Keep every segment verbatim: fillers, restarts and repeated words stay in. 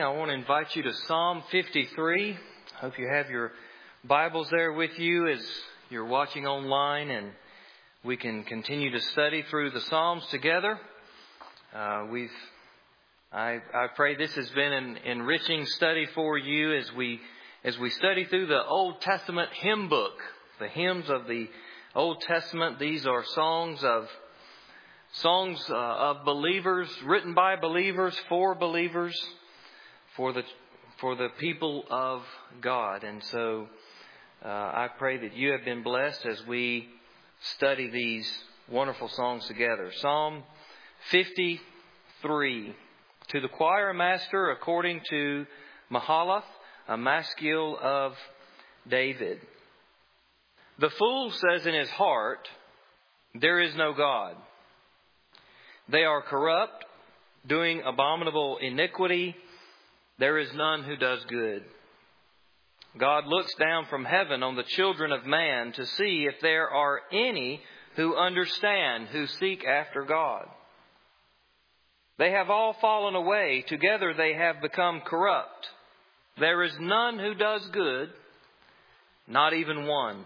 I want to invite you to Psalm fifty-three. I hope you have your Bibles there with you as you're watching online, and we can continue to study through the Psalms together. Uh, we've, I, I pray this has been an enriching study for you as we as we study through the Old Testament hymn book, the hymns of the Old Testament. These are songs of songs uh, of believers, written by believers for believers. For the for the people of God. And so uh, I pray that you have been blessed as we study these wonderful songs together. Psalm fifty-three. To the choir master according to Mahalath, a maskil of David. The fool says in his heart, there is no God. They are corrupt, doing abominable iniquity. There is none who does good. God looks down from heaven on the children of man to see if there are any who understand, who seek after God. They have all fallen away. Together they have become corrupt. There is none who does good, not even one.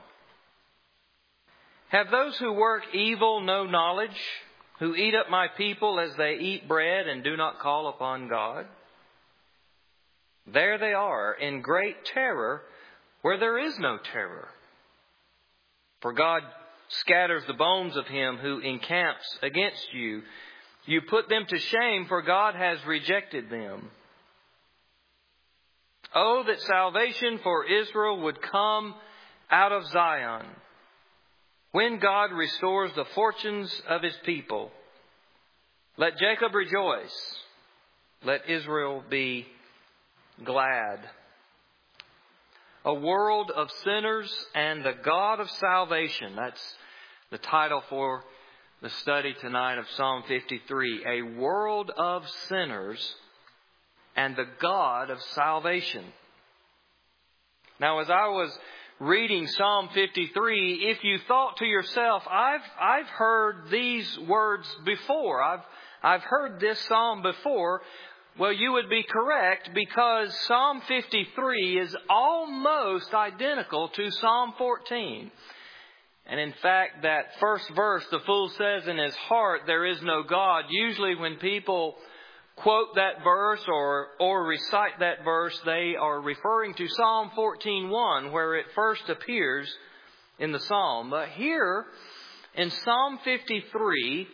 Have those who work evil no knowledge, who eat up my people as they eat bread and do not call upon God? There they are in great terror where there is no terror. For God scatters the bones of him who encamps against you. You put them to shame, for God has rejected them. Oh, that salvation for Israel would come out of Zion, when God restores the fortunes of his people. Let Jacob rejoice. Let Israel be glad. A world of sinners and the God of salvation. That's the title for the study tonight of Psalm fifty-three. A world of sinners and the God of salvation. Now, as I was reading Psalm fifty-three, if you thought to yourself, I've I've heard these words before. I've I've heard this psalm before. Well, you would be correct, because Psalm fifty-three is almost identical to Psalm fourteen. And in fact, that first verse, the fool says in his heart, there is no God. Usually when people quote that verse or, or recite that verse, they are referring to Psalm fourteen one, where it first appears in the psalm. But here in Psalm fifty-three,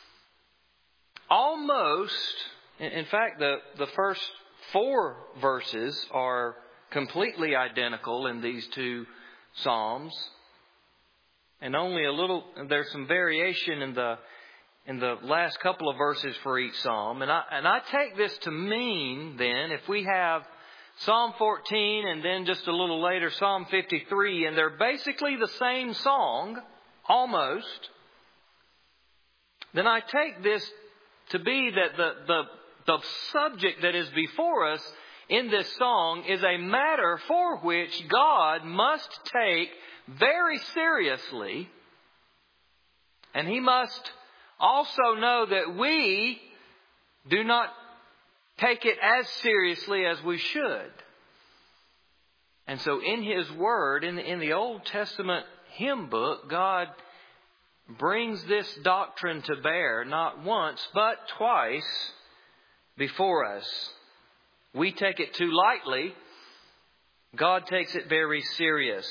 almost... In fact, the, the first four verses are completely identical in these two psalms. And only a little, there's some variation in the in the last couple of verses for each psalm. And I and I take this to mean then, if we have Psalm fourteen and then just a little later Psalm fifty-three, and they're basically the same song, almost, then I take this to be that the the The subject that is before us in this song is a matter for which God must take very seriously. And He must also know that we do not take it as seriously as we should. And so in His Word, in the, in the Old Testament hymn book, God brings this doctrine to bear not once but twice before us. We take it too lightly. God takes it very serious.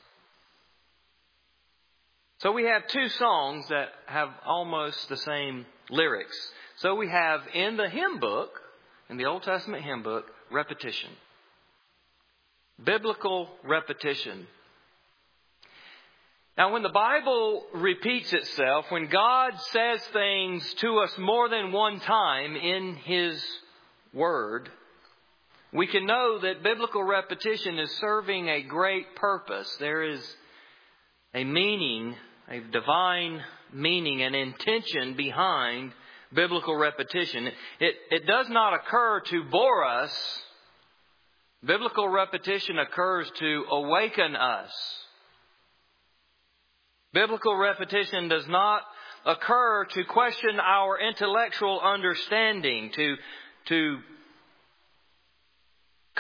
So we have two songs that have almost the same lyrics. So we have in the hymn book, in the Old Testament hymn book, repetition. Biblical repetition. Now, when the Bible repeats itself, when God says things to us more than one time in His Word, we can know that biblical repetition is serving a great purpose. There is a meaning, a divine meaning and intention behind biblical repetition. It, it does not occur to bore us. Biblical repetition occurs to awaken us. Biblical repetition does not occur to question our intellectual understanding, to, to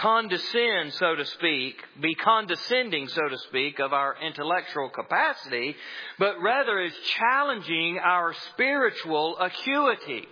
condescend, so to speak, be condescending, so to speak, of our intellectual capacity, but rather is challenging our spiritual acuity.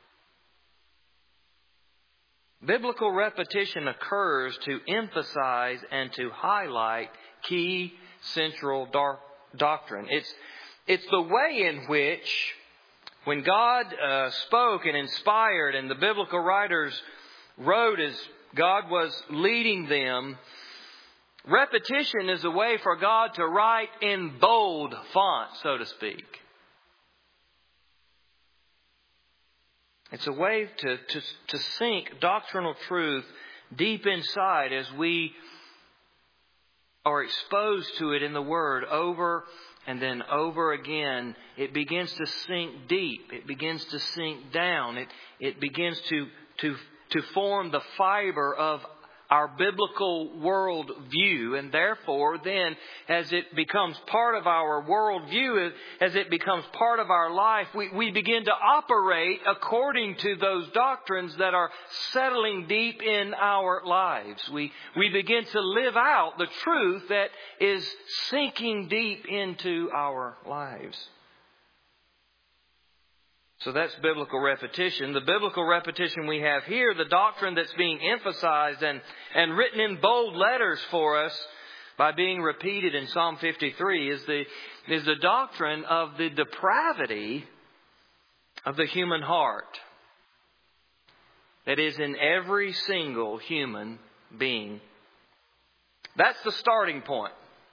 Biblical repetition occurs to emphasize and to highlight key central dark doctrine. It's, it's the way in which, when God uh, spoke and inspired and the biblical writers wrote as God was leading them, repetition is a way for God to write in bold font, so to speak. It's a way to, to, to sink doctrinal truth deep inside as we are exposed to it in the Word over and then over again. It begins to sink deep. It begins to sink down. It, it begins to, to, to form the fiber of our biblical world view, and therefore then as it becomes part of our world view, as it becomes part of our life, we, we begin to operate according to those doctrines that are settling deep in our lives. We, we begin to live out the truth that is sinking deep into our lives. So that's biblical repetition. The biblical repetition we have here, the doctrine that's being emphasized and, and written in bold letters for us by being repeated in Psalm fifty-three, is the, is the doctrine of the depravity of the human heart that is in every single human being. That's the starting point.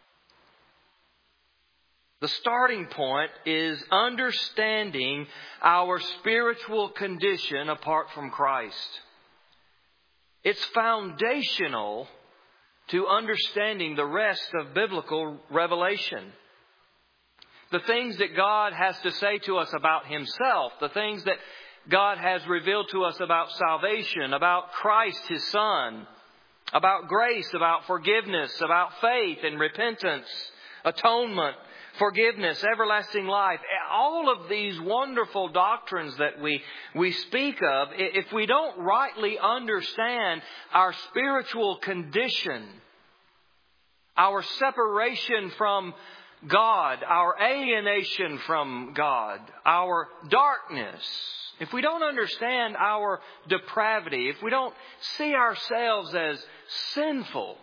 The starting point is understanding our spiritual condition apart from Christ. It's foundational to understanding the rest of biblical revelation. The things that God has to say to us about Himself, the things that God has revealed to us about salvation, about Christ, His Son, about grace, about forgiveness, about faith and repentance, atonement, forgiveness, everlasting life. All of these wonderful doctrines that we, we speak of, if we don't rightly understand our spiritual condition, our separation from God, our alienation from God, our darkness, if we don't understand our depravity, if we don't see ourselves as sinful,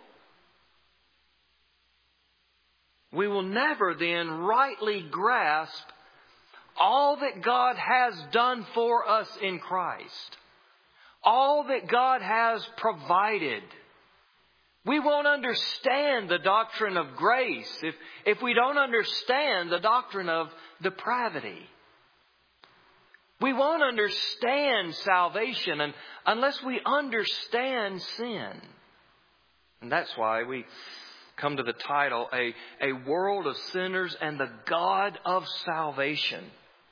we will never then rightly grasp all that God has done for us in Christ. All that God has provided. We won't understand the doctrine of grace if, if we don't understand the doctrine of depravity. We won't understand salvation and, unless we understand sin. And that's why we come to the title, a, a World of Sinners and the God of Salvation.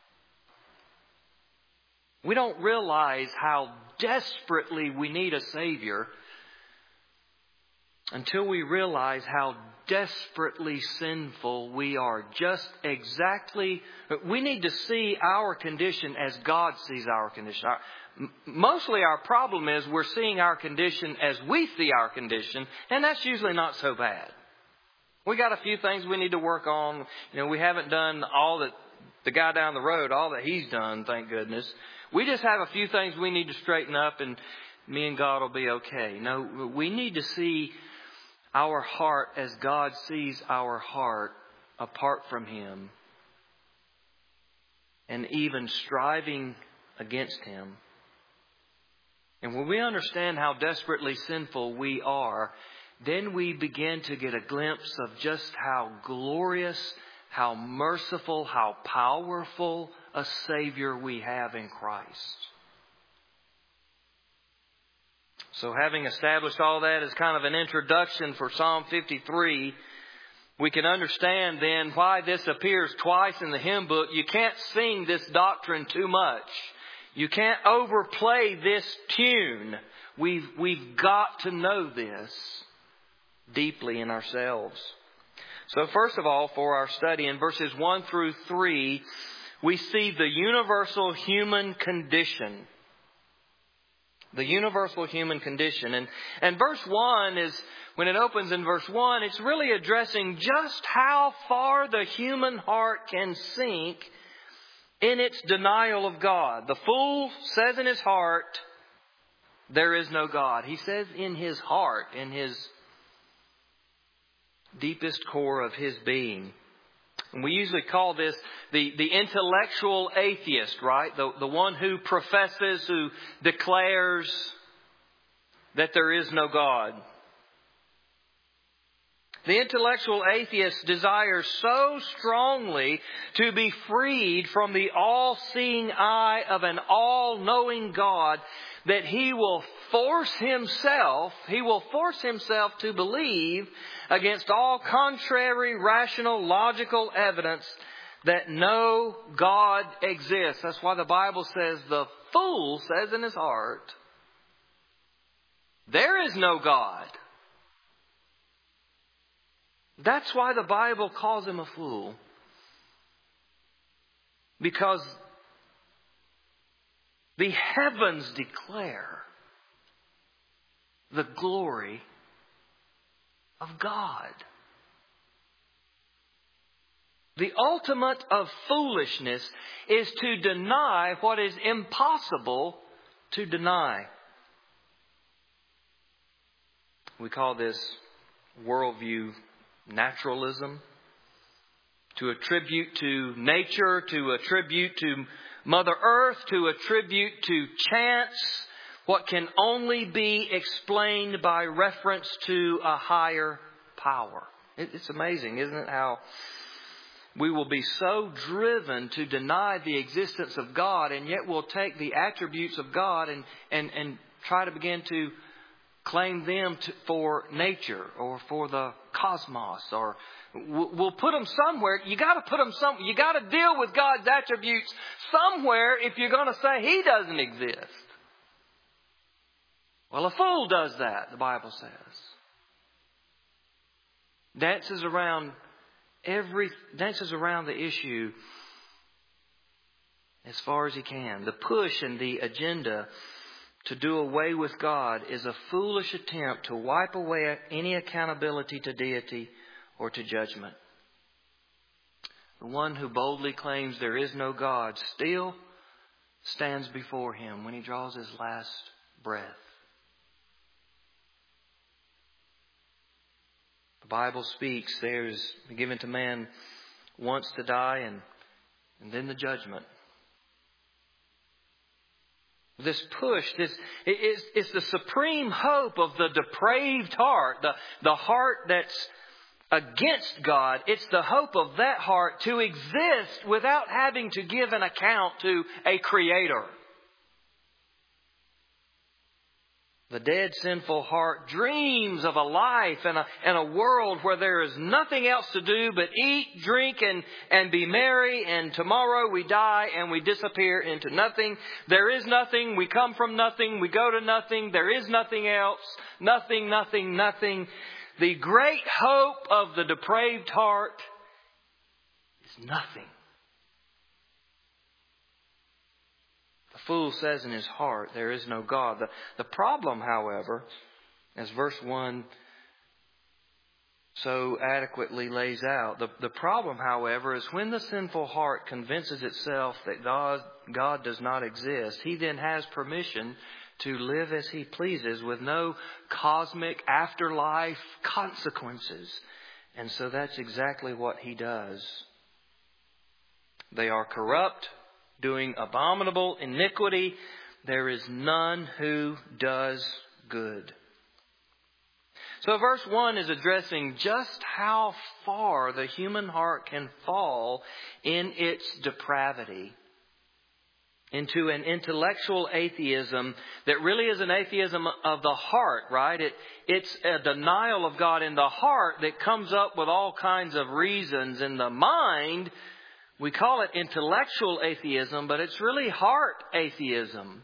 We don't realize how desperately we need a Savior until we realize how desperately sinful we are. Just exactly, we need to see our condition as God sees our condition. Our, mostly our problem is we're seeing our condition as we see our condition, and that's usually not so bad. We got a few things we need to work on. You know, we haven't done all that the guy down the road, all that he's done, thank goodness. We just have a few things we need to straighten up, and me and God will be okay. No, we need to see our heart as God sees our heart apart from Him, and even striving against Him. And when we understand how desperately sinful we are, then we begin to get a glimpse of just how glorious, how merciful, how powerful a Savior we have in Christ. So having established all that as kind of an introduction for Psalm fifty-three, we can understand then why this appears twice in the hymn book. You can't sing this doctrine too much. You can't overplay this tune. We've, we've got to know this deeply in ourselves. So first of all, for our study in verses one through three, we see the universal human condition. The universal human condition. And, and verse one is, when it opens in verse one, it's really addressing just how far the human heart can sink in its denial of God. The fool says in his heart, there is no God. He says in his heart, in his deepest core of his being. And we usually call this the, the intellectual atheist, right? The, the one who professes, who declares that there is no God. The intellectual atheist desires so strongly to be freed from the all-seeing eye of an all-knowing God that he will force himself, he will force himself to believe against all contrary, rational, logical evidence that no God exists. That's why the Bible says the fool says in his heart, there is no God. That's why the Bible calls him a fool. Because the heavens declare the glory of God. The ultimate of foolishness is to deny what is impossible to deny. We call this worldview naturalism. To attribute to nature, to attribute to Mother Earth, to attribute to chance what can only be explained by reference to a higher power. It's amazing, isn't it, how we will be so driven to deny the existence of God, and yet we'll take the attributes of God and, and, and try to begin to claim them to, for nature or for the cosmos, or we'll put them somewhere. You got to put them some. You got to deal with God's attributes somewhere if you're going to say He doesn't exist. Well, a fool does that, the Bible says. Dances around every dances around the issue as far as he can. The push and the agenda to do away with God is a foolish attempt to wipe away any accountability to deity or to judgment. The one who boldly claims there is no God still stands before Him when he draws his last breath. The Bible speaks there is given to man once to die and, and then the judgment. This push, this is it's the supreme hope of the depraved heart, the, the heart that's against God. It's the hope of that heart to exist without having to give an account to a Creator. The dead, sinful heart dreams of a life and a, and a world where there is nothing else to do but eat, drink, and, and be merry. And tomorrow we die and we disappear into nothing. There is nothing. We come from nothing. We go to nothing. There is nothing else. Nothing, nothing, nothing. The great hope of the depraved heart is nothing. The fool says in his heart, there is no God. The, the problem, however, as verse one so adequately lays out, the, the problem, however, is when the sinful heart convinces itself that God, God does not exist, he then has permission to live as he pleases with no cosmic afterlife consequences. And so that's exactly what he does. They are corrupt, doing abominable iniquity. There is none who does good. So verse one is addressing just how far the human heart can fall in its depravity into an intellectual atheism that really is an atheism of the heart, right? It, it's a denial of God in the heart that comes up with all kinds of reasons. In the mind, we call it intellectual atheism, but it's really heart atheism.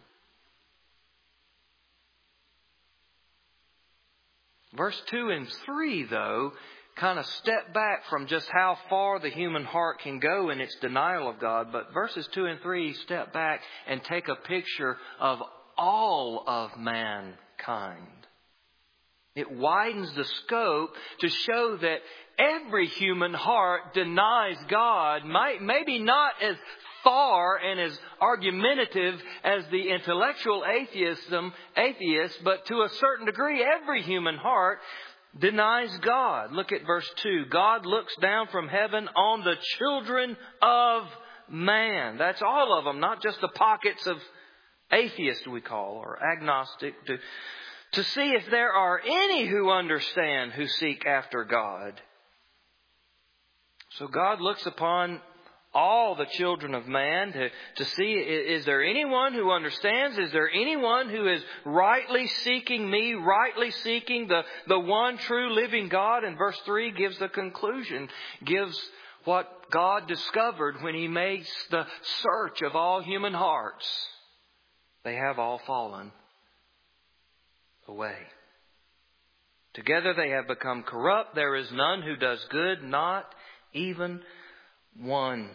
Verse two and three, though, kind of step back from just how far the human heart can go in its denial of God. But verses two and three step back and take a picture of all of mankind. It widens the scope to show that every human heart denies God, might, maybe not as far and as argumentative as the intellectual atheism, atheist, but to a certain degree, every human heart denies God. Look at verse two. God looks down from heaven on the children of man. That's all of them, not just the pockets of atheists we call, or agnostic, to, to see if there are any who understand, who seek after God. So God looks upon all the children of man to, to see, is there anyone who understands? Is there anyone who is rightly seeking me, rightly seeking the, the one true living God? And verse three gives the conclusion, gives what God discovered when He makes the search of all human hearts. They have all fallen away. Together they have become corrupt. There is none who does good, not even one.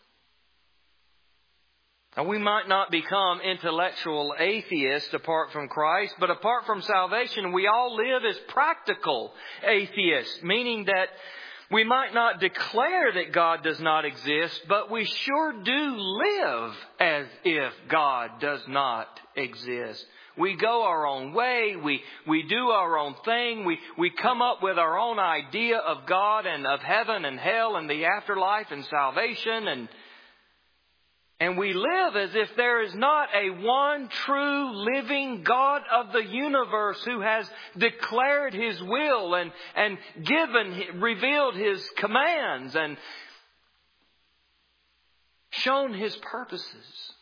Now, we might not become intellectual atheists apart from Christ, but apart from salvation, we all live as practical atheists, meaning that we might not declare that God does not exist, but we sure do live as if God does not exist. We go our own way. We, we do our own thing. We, we come up with our own idea of God and of heaven and hell and the afterlife and salvation. And, and we live as if there is not a one true living God of the universe who has declared His will and, and given, revealed His commands and shown His purposes.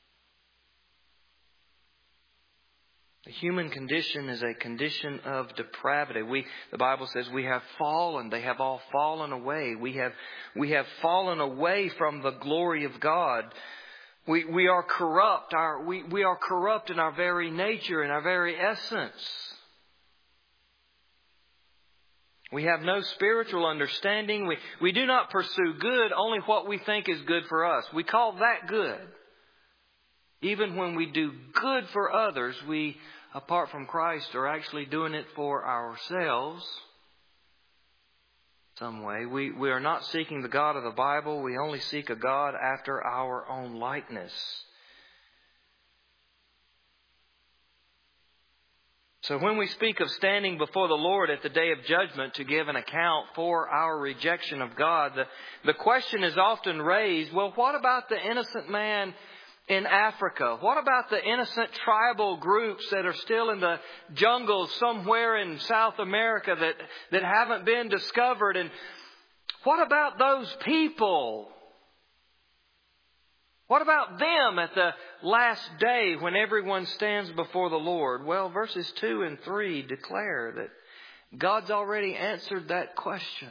The human condition is a condition of depravity. We, the Bible says, we have fallen. They have all fallen away. We have, we have fallen away from the glory of God. We, we are corrupt. Our, we, we are corrupt in our very nature, in our very essence. We have no spiritual understanding. We, we do not pursue good, only what we think is good for us. We call that good. Even when we do good for others, we, apart from Christ, are actually doing it for ourselves. Some way. We, we are not seeking the God of the Bible. We only seek a God after our own likeness. So when we speak of standing before the Lord at the day of judgment to give an account for our rejection of God, the, the question is often raised, well, what about the innocent man in Africa? What about the innocent tribal groups that are still in the jungles somewhere in South America that, that haven't been discovered? And what about those people? What about them at the last day when everyone stands before the Lord? Well, verses two and three declare that God's already answered that question.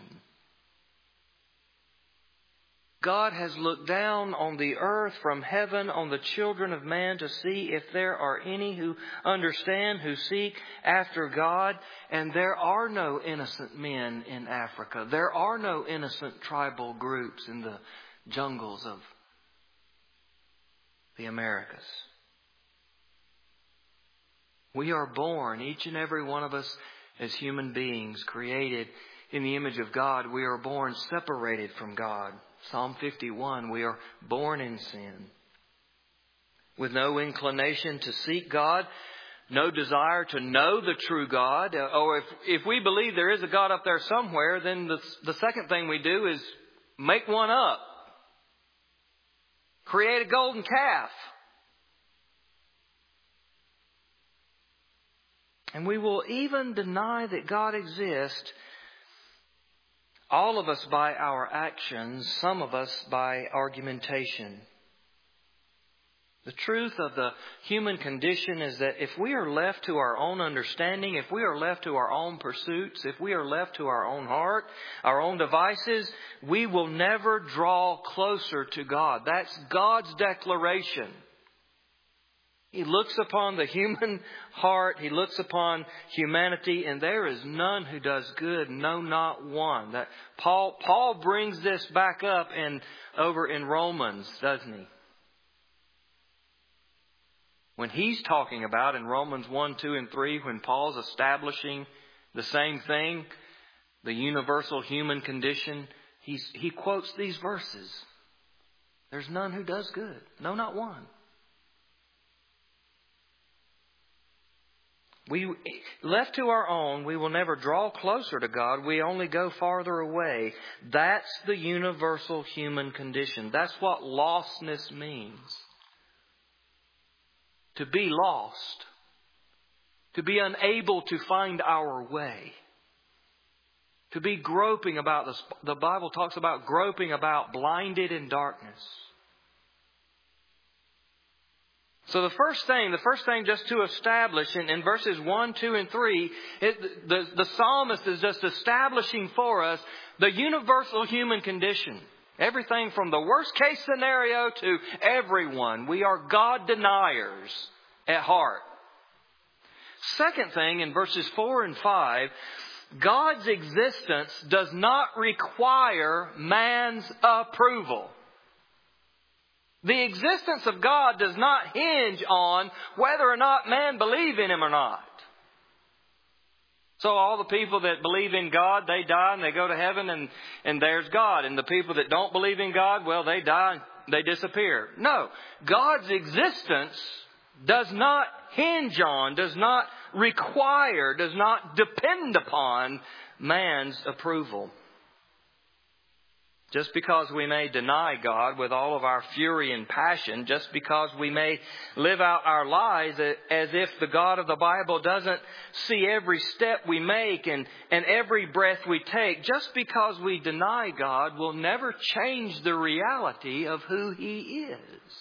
God has looked down on the earth from heaven on the children of man to see if there are any who understand, who seek after God. And there are no innocent men in Africa. There are no innocent tribal groups in the jungles of the Americas. We are born, each and every one of us as human beings created in the image of God. We are born separated from God. Psalm fifty-one, we are born in sin, with no inclination to seek God, no desire to know the true God. Or if, if we believe there is a God up there somewhere, then the, the second thing we do is make one up. Create a golden calf. And we will even deny that God exists, all of us by our actions, some of us by argumentation. The truth of the human condition is that if we are left to our own understanding, if we are left to our own pursuits, if we are left to our own heart, our own devices, we will never draw closer to God. That's God's declaration. He looks upon the human heart. He looks upon humanity, and there is none who does good, no, not one. That Paul Paul brings this back up in over in Romans, doesn't he? when he's talking about in Romans one, two, and three, when Paul's establishing the same thing, the universal human condition, he's, he quotes these verses. There's none who does good. No, not one. We, left to our own, we will never draw closer to God. We only go farther away. That's the universal human condition. That's what lostness means. To be lost. To be unable to find our way. To be groping about, the, the Bible talks about groping about, blinded in darkness. So the first thing, the first thing just to establish in, in verses one, two, and three, it, the, the psalmist is just establishing for us the universal human condition. Everything from the worst case scenario to everyone. We are God deniers at heart. Second thing, in verses four and five, God's existence does not require man's approval. The existence of God does not hinge on whether or not man believe in Him or not. So all the people that believe in God, they die and they go to heaven and, and there's God. And the people that don't believe in God, well, they die and they disappear. No, God's existence does not hinge on, does not require, does not depend upon man's approval. Just because we may deny God with all of our fury and passion, just because we may live out our lives as if the God of the Bible doesn't see every step we make and, and every breath we take, just because we deny God will never change the reality of who He is.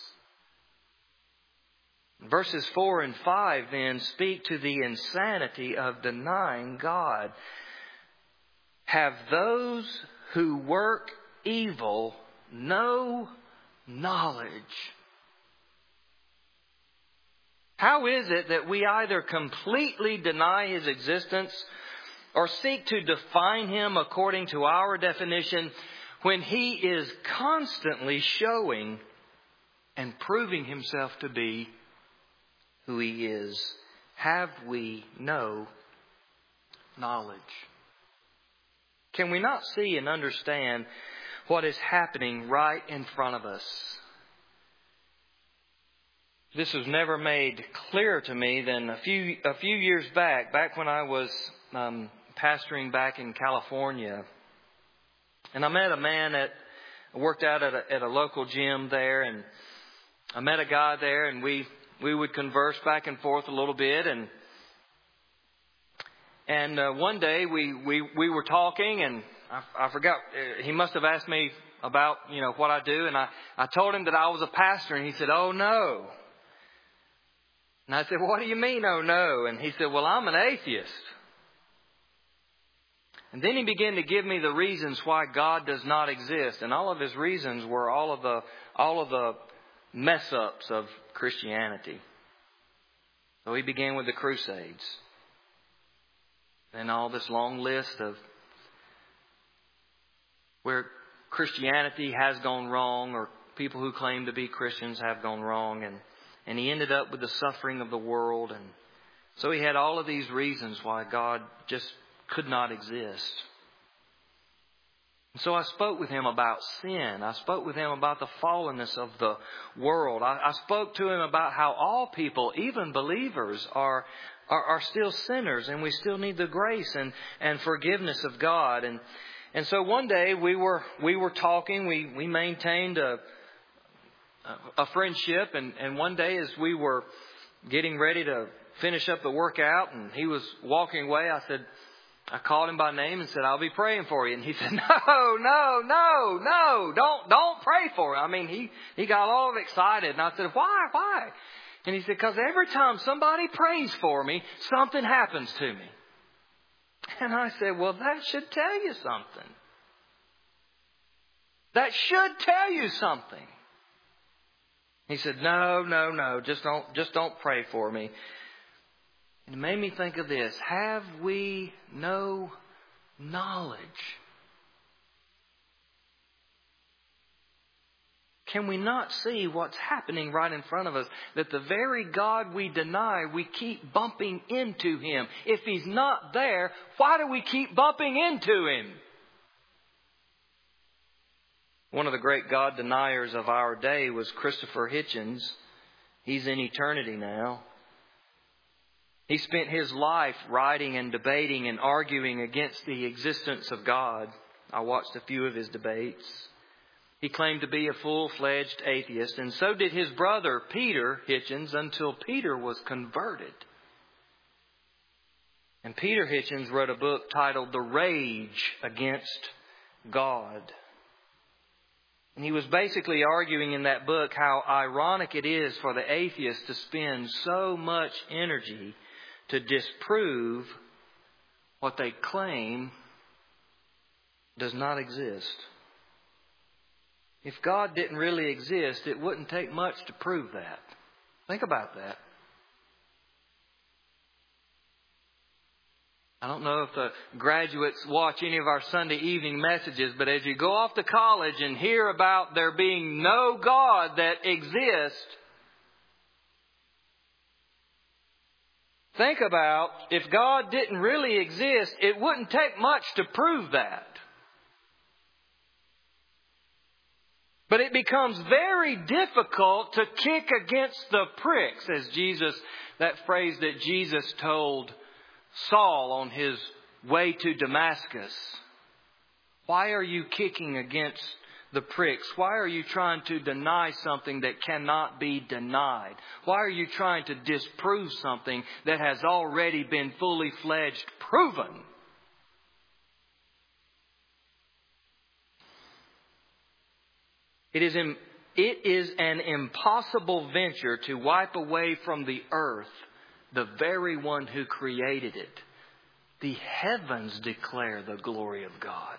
Verses four and five then speak to the insanity of denying God. Have those who work evil no knowledge? How is it that we either completely deny His existence or seek to define Him according to our definition when He is constantly showing and proving Himself to be who He is? Have we no knowledge? Can we not see and understand what is happening right in front of us? This was never made clearer to me than a few a few years back, back when I was um, pastoring back in California. And I met a man that worked out at a, at a local gym there, and I met a guy there, and we, we would converse back and forth a little bit, and And uh, one day we, we, we were talking, and I, I forgot, uh, he must have asked me about, you know, what I do. And I, I told him that I was a pastor, and he said, "Oh, no." And I said, "What do you mean, oh, no?" And he said, "Well, I'm an atheist." And then he began to give me the reasons why God does not exist. And all of his reasons were all of the, all of the mess ups of Christianity. So he began with the Crusades. And all this long list of where Christianity has gone wrong, or people who claim to be Christians have gone wrong. And, and he ended up with the suffering of the world. And so he had all of these reasons why God just could not exist. And so I spoke with him about sin. I spoke with him about the fallenness of the world. I, I spoke to him about how all people, even believers, are Are, are still sinners, and we still need the grace and, and forgiveness of God. And and so one day we were we were talking. We we maintained a a friendship, and, and one day as we were getting ready to finish up the workout, and he was walking away, I said, I called him by name and said, "I'll be praying for you." And he said, "No, no, no, no, don't don't pray for him." I mean, he he got all excited, and I said, "Why, why?" And he said, "Because every time somebody prays for me, something happens to me." And I said, "Well, that should tell you something. That should tell you something." He said, "No, no, no, just don't, just don't pray for me." And it made me think of this. Have we no knowledge? Can we not see what's happening right in front of us? That the very God we deny, we keep bumping into Him. If He's not there, why do we keep bumping into Him? One of the great God deniers of our day was Christopher Hitchens. He's in eternity now. He spent his life writing and debating and arguing against the existence of God. I watched a few of his debates. He claimed to be a full-fledged atheist, and so did his brother, Peter Hitchens, until Peter was converted. And Peter Hitchens wrote a book titled The Rage Against God. And he was basically arguing in that book how ironic it is for the atheist to spend so much energy to disprove what they claim does not exist. If God didn't really exist, it wouldn't take much to prove that. Think about that. I don't know if the graduates watch any of our Sunday evening messages, but as you go off to college and hear about there being no God that exists, think about, if God didn't really exist, it wouldn't take much to prove that. But it becomes very difficult to kick against the pricks, as Jesus, that phrase that Jesus told Saul on his way to Damascus. Why are you kicking against the pricks? Why are you trying to deny something that cannot be denied? Why are you trying to disprove something that has already been fully fledged proven? It is, im- it is an impossible venture to wipe away from the earth the very one who created it. The heavens declare the glory of God.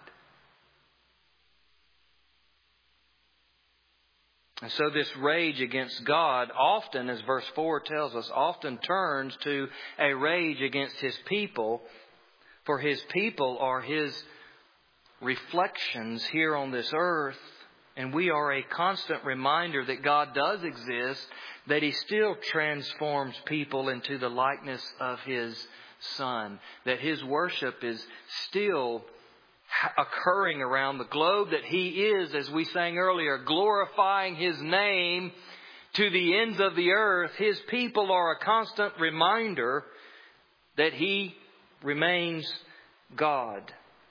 And so this rage against God often, as verse four tells us, often turns to a rage against His people. For His people are His reflections here on this earth. And we are a constant reminder that God does exist, that He still transforms people into the likeness of His Son, that His worship is still occurring around the globe, that He is, as we sang earlier, glorifying His name to the ends of the earth. His people are a constant reminder that He remains God.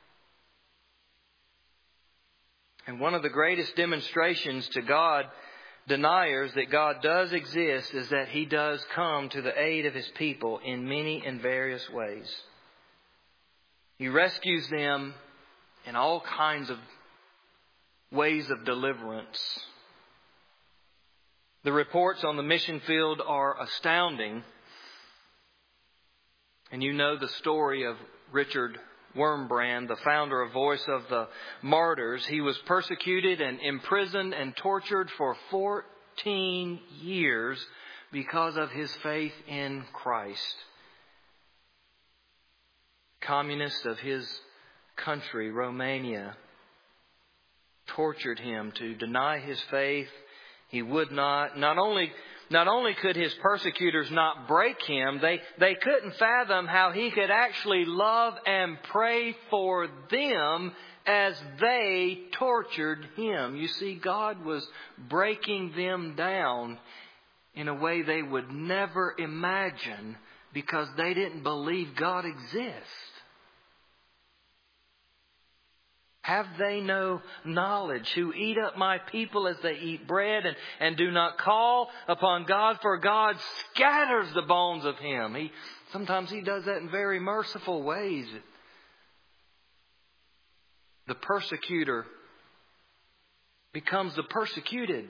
And one of the greatest demonstrations to God deniers that God does exist is that He does come to the aid of His people in many and various ways. He rescues them in all kinds of ways of deliverance. The reports on the mission field are astounding. And you know the story of Richard Wurmbrand, the founder of Voice of the Martyrs. He was persecuted and imprisoned and tortured for fourteen years because of his faith in Christ. Communists of his country, Romania, tortured him to deny his faith. He would not. Not only Not only could his persecutors not break him, they, they couldn't fathom how he could actually love and pray for them as they tortured him. You see, God was breaking them down in a way they would never imagine because they didn't believe God exists. Have they no knowledge, who eat up my people as they eat bread and, and do not call upon God, for God scatters the bones of him. He, sometimes He does that in very merciful ways. The persecutor becomes the persecuted,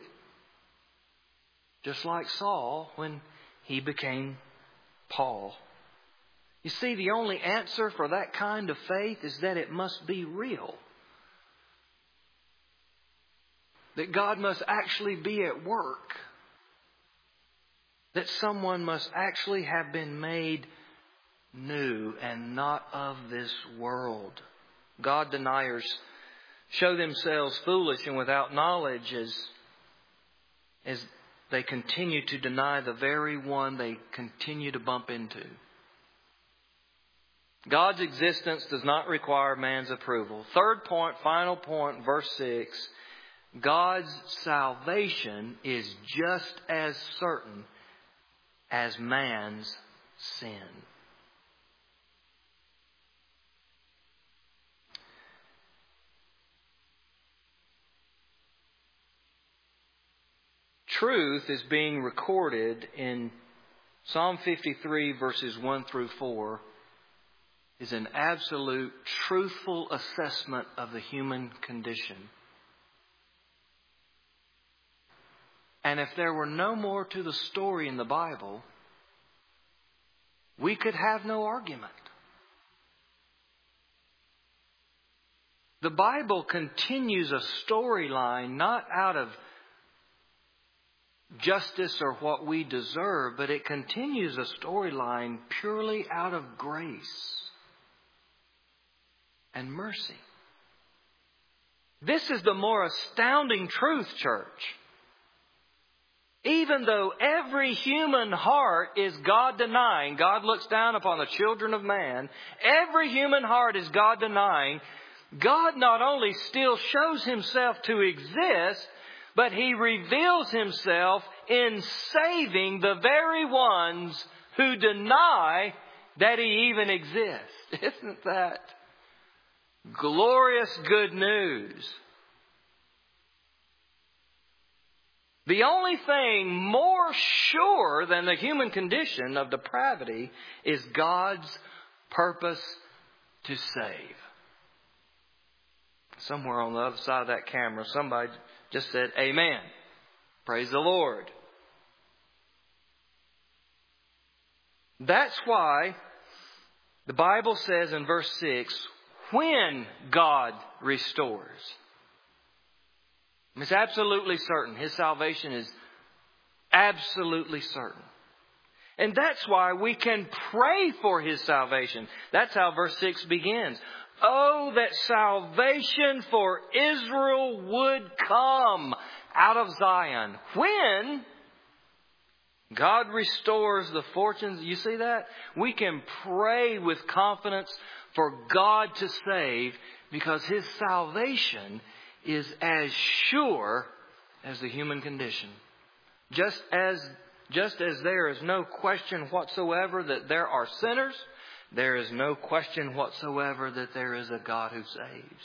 just like Saul when he became Paul. You see, the only answer for that kind of faith is that it must be real. That God must actually be at work. That someone must actually have been made new and not of this world. God deniers show themselves foolish and without knowledge as as they continue to deny the very one they continue to bump into. God's existence does not require man's approval. Third point, final point, verse six. God's salvation is just as certain as man's sin. Truth is being recorded in Psalm fifty-three verses one through four. Is an absolute truthful assessment of the human condition. And if there were no more to the story in the Bible, we could have no argument. The Bible continues a storyline not out of justice or what we deserve, but it continues a storyline purely out of grace and mercy. This is the more astounding truth, church. Even though every human heart is God-denying, God looks down upon the children of man, every human heart is God-denying, God not only still shows Himself to exist, but He reveals Himself in saving the very ones who deny that He even exists. Isn't that glorious good news? The only thing more sure than the human condition of depravity is God's purpose to save. Somewhere on the other side of that camera, somebody just said, Amen. Praise the Lord. That's why the Bible says in verse six, when God restores. It's absolutely certain. His salvation is absolutely certain. And that's why we can pray for His salvation. That's how verse six begins. Oh, that salvation for Israel would come out of Zion. When God restores the fortunes, you see that? We can pray with confidence for God to save because His salvation is as sure as the human condition. Just as, just as there is no question whatsoever that there are sinners, there is no question whatsoever that there is a God who saves.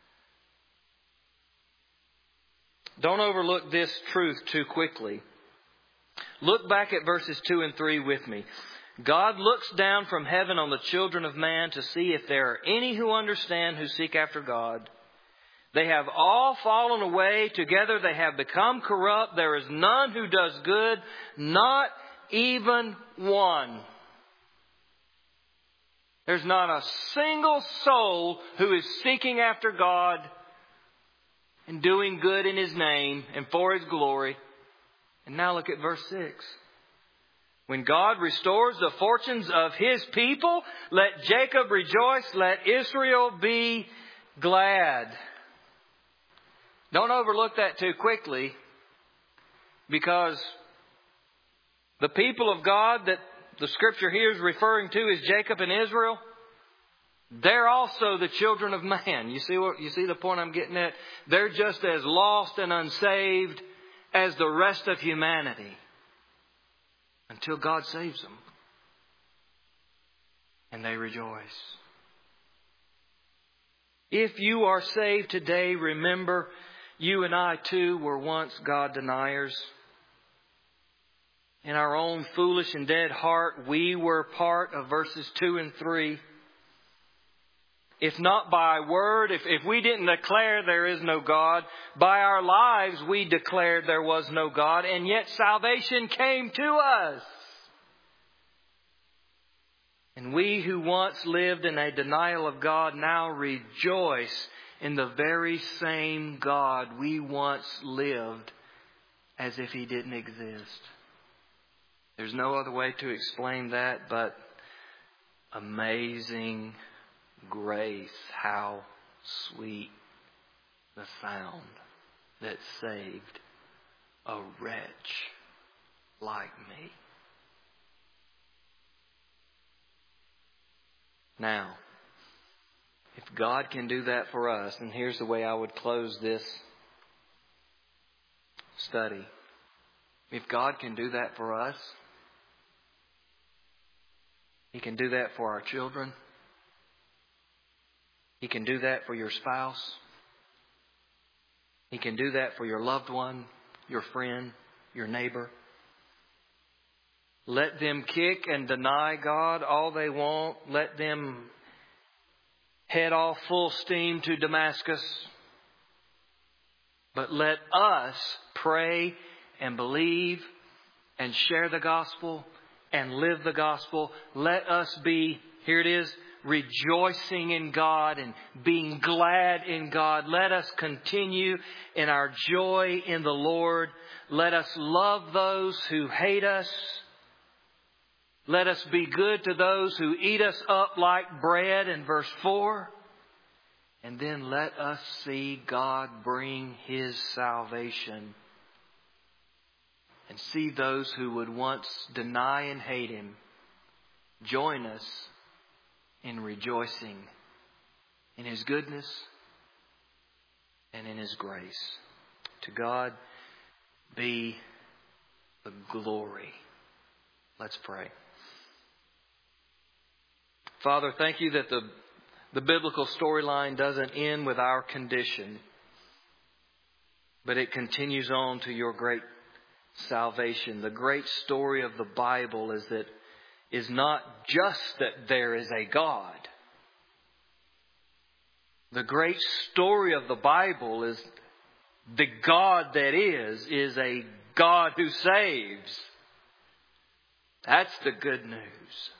Don't overlook this truth too quickly. Look back at verses two and three with me. God looks down from heaven on the children of man to see if there are any who understand, who seek after God. They have all fallen away. Together they have become corrupt. There is none who does good, not even one. There's not a single soul who is seeking after God and doing good in His name and for His glory. And now look at verse six. When God restores the fortunes of His people, let Jacob rejoice, let Israel be glad. Don't overlook that too quickly, because the people of God that the Scripture here is referring to as Jacob and Israel, they're also the children of man. You see what you see the point I'm getting at? They're just as lost and unsaved as the rest of humanity until God saves them. And they rejoice. If you are saved today, remember, you and I too were once God deniers. In our own foolish and dead heart, we were part of verses two and three. If not by word, if, if we didn't declare there is no God, by our lives we declared there was no God, and yet salvation came to us. And we who once lived in a denial of God now rejoice in the very same God we once lived as if He didn't exist. There's no other way to explain that but amazing grace. How sweet the sound that saved a wretch like me. Now, if God can do that for us, and here's the way I would close this study. If God can do that for us, He can do that for our children. He can do that for your spouse. He can do that for your loved one, your friend, your neighbor. Let them kick and deny God all they want. Let them head off full steam to Damascus. But let us pray and believe and share the gospel and live the gospel. Let us be, here it is, rejoicing in God and being glad in God. Let us continue in our joy in the Lord. Let us love those who hate us. Let us be good to those who eat us up like bread in verse four. And then let us see God bring His salvation. And see those who would once deny and hate Him join us in rejoicing in His goodness and in His grace. To God be the glory. Let's pray. Father, thank You that the, the biblical storyline doesn't end with our condition, but it continues on to Your great salvation. The great story of the Bible is that is not just that there is a God. The great story of the Bible is the God that is, is a God who saves. That's the good news.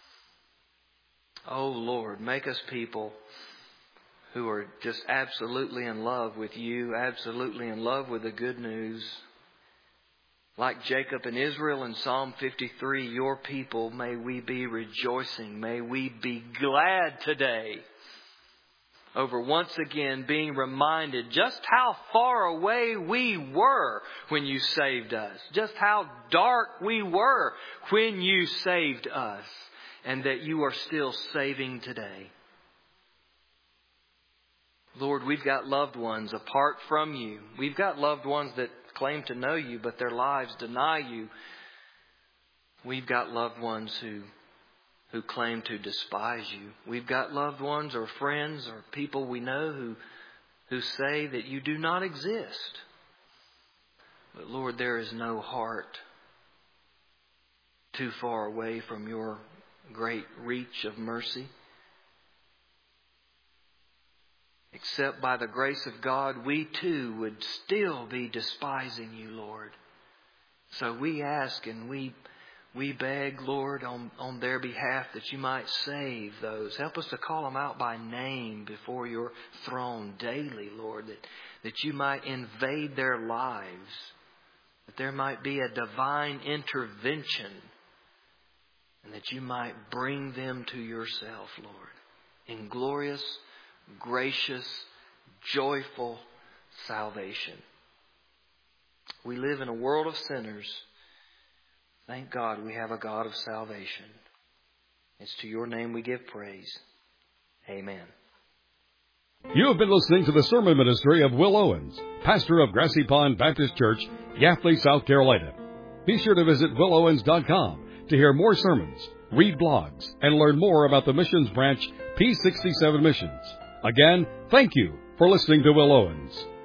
Oh Lord, make us people who are just absolutely in love with You, absolutely in love with the good news. Like Jacob and Israel in Psalm fifty-three, Your people, may we be rejoicing. May we be glad today over once again being reminded just how far away we were when You saved us. Just how dark we were when You saved us. And that You are still saving today. Lord, we've got loved ones apart from You. We've got loved ones that claim to know You, but their lives deny You. We've got loved ones who who claim to despise You. We've got loved ones or friends or people we know who who say that You do not exist. But Lord, there is no heart too far away from Your great reach of mercy. Except by the grace of God, we too would still be despising You, Lord. So we ask and we we beg, Lord, on, on their behalf that You might save those. Help us to call them out by name before Your throne daily, Lord. That, that You might invade their lives. That there might be a divine intervention. And that You might bring them to Yourself, Lord. In glorious, gracious, joyful salvation. We live in a world of sinners. Thank God we have a God of salvation. It's to Your name we give praise. Amen. You have been listening to the sermon ministry of Will Owens, pastor of Grassy Pond Baptist Church, Yafley, South Carolina. Be sure to visit will owens dot com to hear more sermons, read blogs, and learn more about the missions branch P sixty-seven Missions. Again, thank you for listening to Will Owens.